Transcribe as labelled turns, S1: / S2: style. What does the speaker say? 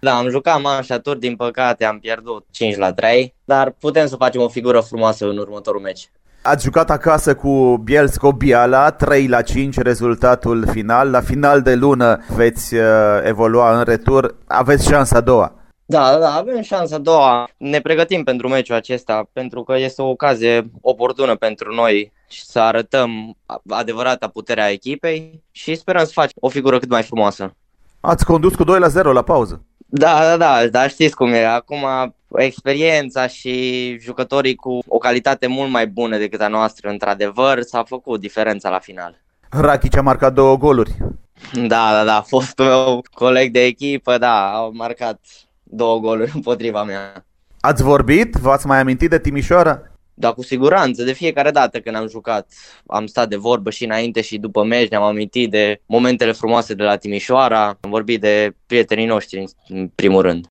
S1: Da, am jucat manșaturi, din păcate am pierdut 5-3, dar putem să facem o figură frumoasă în următorul meci.
S2: Ați jucat acasă cu Bielsko-Biala, 3-5 rezultatul final. La final de lună veți evolua în retur. Aveți șansa a doua.
S1: Da, avem șansa a doua. Ne pregătim pentru meciul acesta, pentru că este o ocazie oportună pentru noi să arătăm adevărata putere a echipei și sperăm să facem o figură cât mai frumoasă.
S2: Ați condus cu 2-0 la pauză.
S1: Da, dar știți cum e. Acum experiența și jucătorii cu o calitate mult mai bună decât a noastră, într-adevăr, s-a făcut diferența la final.
S2: Rakic a marcat 2 goluri.
S1: Da, fostul meu coleg de echipă, da, au marcat 2 goluri împotriva mea.
S2: Ați vorbit? V-ați mai amintit de Timișoara?
S1: Da, cu siguranță, de fiecare dată când am jucat am stat de vorbă și înainte și după meci, ne-am amintit de momentele frumoase de la Timișoara, am vorbit de prietenii noștri în primul rând.